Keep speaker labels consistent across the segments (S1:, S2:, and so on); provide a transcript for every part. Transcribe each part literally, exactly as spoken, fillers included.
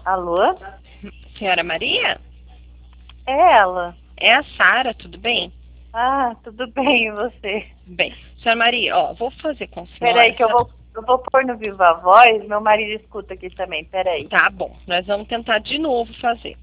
S1: Alô?
S2: Senhora Maria?
S1: É ela.
S2: É a Sara, tudo bem?
S1: Ah, tudo bem, e você?
S2: Bem, senhora Maria, ó, vou fazer com a
S1: Peraí
S2: senhora.
S1: que eu vou, eu vou pôr no Viva Voz, meu marido escuta aqui também, peraí.
S2: Tá bom, nós vamos tentar de novo fazer.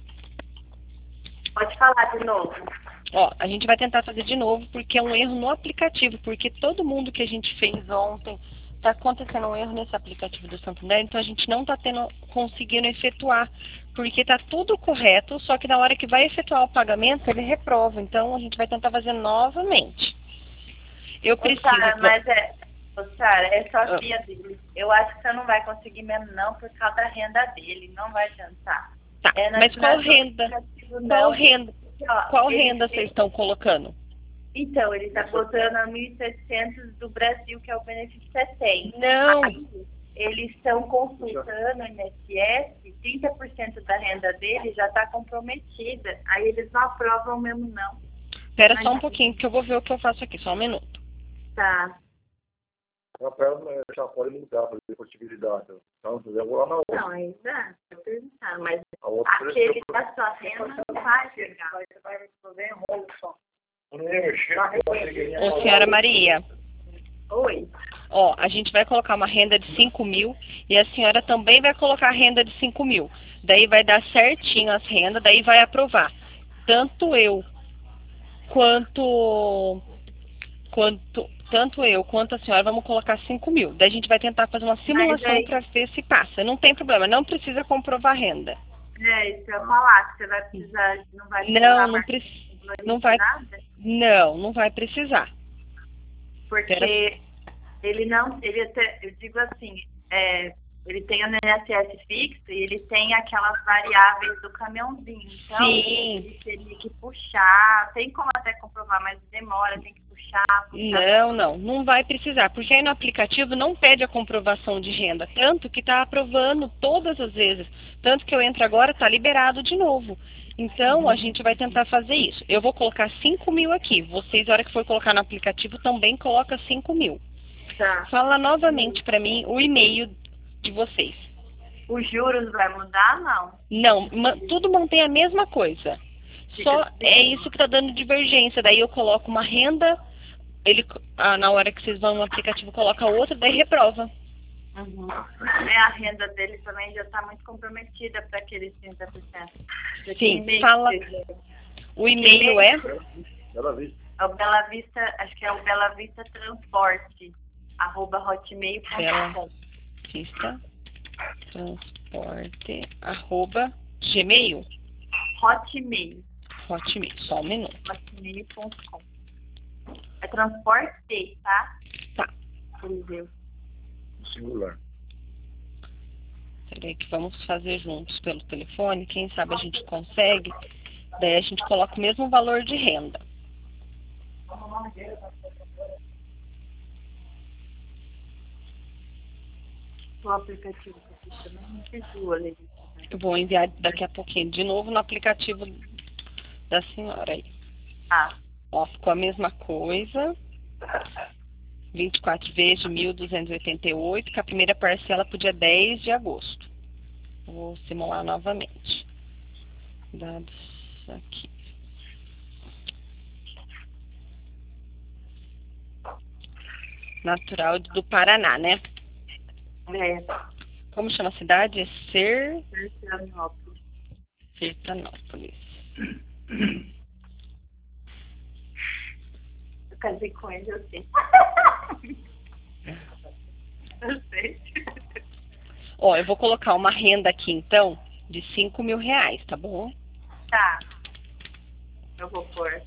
S1: Pode falar de novo.
S2: Ó, a gente vai tentar fazer de novo porque é um erro no aplicativo, porque todo mundo que a gente fez ontem tá acontecendo um erro nesse aplicativo do Santander, então a gente não tá tendo, conseguindo efetuar, porque tá tudo correto, só que na hora que vai efetuar o pagamento, ele reprova, então a gente vai tentar fazer novamente. Eu
S1: Ô,
S2: preciso...
S1: Sara, mas é... Ô, Sara, é só
S2: Ah,
S1: via dele. Eu acho que você não vai conseguir mesmo não, por causa da renda dele, não vai adiantar.
S2: tá,
S1: É, não é
S2: mas qual
S1: não é
S2: renda?
S1: aplicativo,
S2: Qual
S1: não.
S2: renda?
S1: Porque, ó,
S2: Qual
S1: ele
S2: renda vocês
S1: tem...
S2: estão colocando?
S1: Então, ele está botando a mil e setecentos do Brasil, que é o benefício que você tem.
S2: Não.
S1: Aí, eles estão consultando o I N S S, trinta por cento da renda dele já está comprometida. Aí eles não aprovam mesmo, não.
S2: Espera
S1: Mas,
S2: só um pouquinho que eu vou ver o que eu faço aqui, só um minuto.
S1: tá.
S3: A perna já pode mudar para a possibilidade. Então, eu vou lá na outra.
S1: Não, ainda vou perguntar, mas
S3: A outra
S1: aquele da sua renda não vai chegar.
S3: Você vai fazer rolo só. Não ia mexer, eu achei que ia
S2: Ô, senhora Maria,
S1: Oi.
S2: ó, a gente vai colocar uma renda de cinco mil e a senhora também vai colocar a renda de cinco mil. Daí vai dar certinho as rendas, daí vai aprovar. Tanto eu quanto, quanto, tanto eu quanto a senhora vamos colocar cinco mil. Daí a gente vai tentar fazer uma
S1: Mas
S2: simulação
S1: aí,
S2: para ver se passa. Não tem problema, não precisa comprovar a renda.
S1: é isso que eu ia falar, que você vai precisar, não vai
S2: Não,
S1: precisar
S2: não,
S1: mais
S2: preci não
S1: de
S2: vai,
S1: nada,
S2: não, não vai precisar. Espera.
S1: porque ele não, ele até, eu digo assim, é, ele tem o I N S S fixo e ele tem aquelas variáveis do caminhãozinho. Então,
S2: Sim.
S1: ele teria que puxar, tem como até comprovar, mas demora, tem que puxar, puxar.
S2: Não, não, não vai precisar, porque aí no aplicativo não pede a comprovação de renda, tanto que está aprovando todas as vezes, tanto que eu entro agora, está liberado de novo. Então, a gente vai tentar fazer isso. Eu vou colocar cinco mil aqui, vocês, na hora que for colocar no aplicativo, também coloca cinco mil.
S1: Tá.
S2: Fala novamente para mim o e-mail de vocês.
S1: Os juros vai mudar, não?
S2: Não, ma tudo mantém a mesma coisa. Só é isso que está dando divergência. Daí eu coloco uma renda, ele, ah, na hora que vocês vão no aplicativo, coloca outra, daí reprova.
S1: Uhum. É, a renda dele também já está muito comprometida para aqueles trinta por cento.
S2: Sim, fala. O e-mail é?
S3: Bela Vista.
S1: É o Bela Vista, acho que é o Bela Vista Transporte, arroba hotmail ponto com.
S2: Bela Vista Transporte, arroba gmail.
S1: Hotmail.
S2: Hotmail, só um minuto.
S1: hotmail ponto com. É transporte, tá?
S2: Tá.
S1: Entendeu?
S3: Singular.
S2: Peraí que vamos fazer juntos pelo telefone. Quem sabe a gente consegue. Daí a gente coloca o mesmo valor de renda.
S1: O aplicativo que eu fiz também não pediu, ali.
S2: Eu vou enviar daqui a pouquinho de novo no aplicativo da senhora aí.
S1: Ah.
S2: Ó, ficou a mesma coisa. vinte e quatro vezes de mil duzentos e oitenta e oito, com a primeira parcela para o dia dez de agosto. Vou simular novamente. Dados aqui. Natural do Paraná, né?
S1: É.
S2: Como chama a cidade? É Ser...
S1: Sertanópolis.
S2: Sertanópolis.
S1: Eu casei com ele, eu sei. Eu sei.
S2: Ó, eu vou colocar uma renda aqui, então, de cinco mil reais, tá bom?
S1: Tá. Eu vou pôr.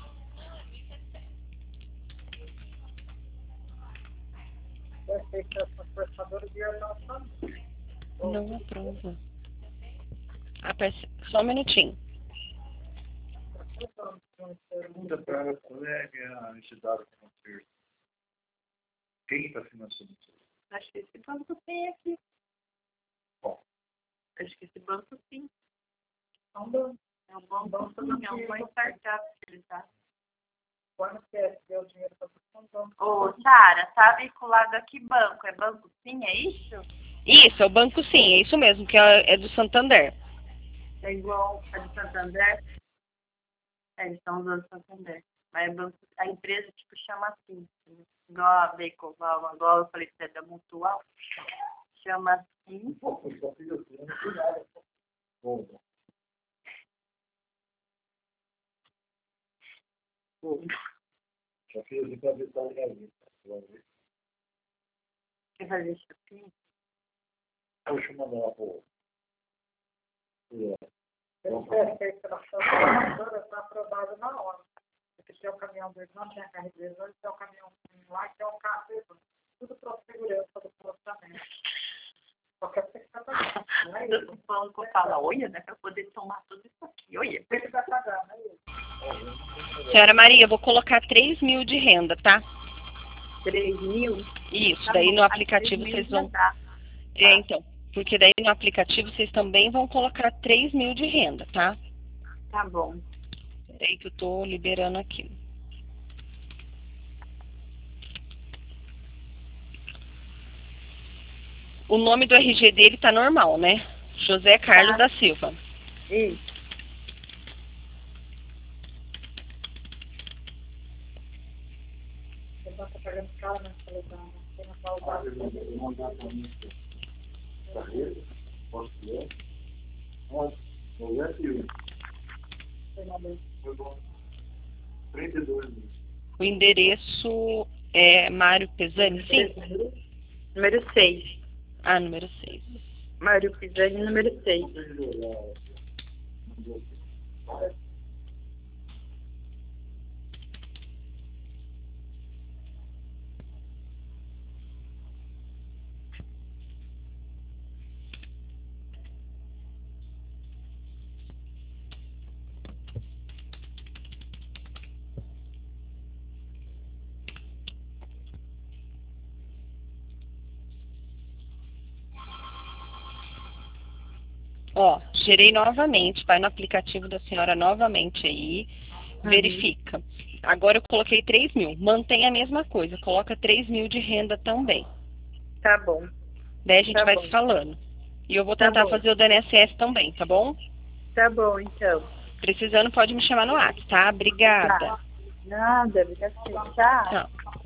S2: Não aprova. Ah, perce... Só um minutinho.
S3: Pergunta para ela qual é a entidade financeira. Quem está financiando isso?
S1: Acho que esse banco tem aqui.
S3: Bom.
S1: Acho que esse banco sim. É um banco. É um bom banco, é um bom startup que ele tá.
S3: Quando quer ter o dinheiro para você?
S1: Ô, Sara, tá vinculado a que banco? É banco sim, é isso?
S2: Isso, é o banco sim, é isso mesmo, que é, é do Santander.
S1: É igual a do Santander? É, eles estão usando o Santander. Mas é banco, a empresa, tipo, chama assim. Igual a Becoval, igual eu falei que é da Mutual. Chama assim.
S3: Pô, eu só fiz assim, não fiz nada. Bom. Pô, só fiz assim pra ver se tá legalzinho.
S1: Quer fazer shopping?
S3: Deixa eu mandar lá pro...
S4: Eu espero que a instalação está aprovada na hora. Porque tem o caminhão dele, não tinha carro dele, hoje tem o caminhão lá, que é o carro dele. Tudo para segurança do processamento. Qualquer coisa que está pagando, não é isso?
S1: Falando que eu falo, olha, né? Pra poder tomar tudo isso aqui, olha.
S4: Ele vai pagar, não é isso?
S2: Senhora Maria, eu vou colocar três mil de renda, tá?
S1: três mil?
S2: Isso,
S1: Tá
S2: daí
S1: bom.
S2: no
S1: Aí
S2: aplicativo
S1: três mil
S2: vocês
S1: já
S2: vão...
S1: dá.
S2: É, então, porque daí no aplicativo vocês também vão colocar três mil de renda, tá?
S1: Tá bom.
S2: Peraí que eu tô liberando aqui. O nome do R G dele tá normal, né? José Carlos
S1: Tá.
S2: da Silva.
S1: Isso.
S4: Ele vai estar pagando caro na televisão. Tem uma
S3: Ah,
S4: pausa.
S3: eu vou mandar pra mim. Carreira, posso ler? Onde? No Brasil. Foi bom. trinta e dois mil.
S2: O endereço é Mário Pesani, sim?
S1: Número seis.
S2: Ah, número seis.
S1: Mário Pisani, número seis.
S2: Ó, gerei novamente, vai no aplicativo da senhora novamente aí,
S1: Uhum.
S2: verifica. Agora eu coloquei três mil, mantém a mesma coisa, coloca três mil de renda também.
S1: Tá bom.
S2: Daí a gente
S1: Tá
S2: vai
S1: bom.
S2: se falando. E eu vou
S1: Tá
S2: tentar
S1: bom.
S2: fazer o do I N S S também, tá bom?
S1: Tá bom, então.
S2: Precisando, pode me chamar no WhatsApp, tá? Obrigada.
S1: Tá. Nada, obrigada. Tchau.
S2: Tchau.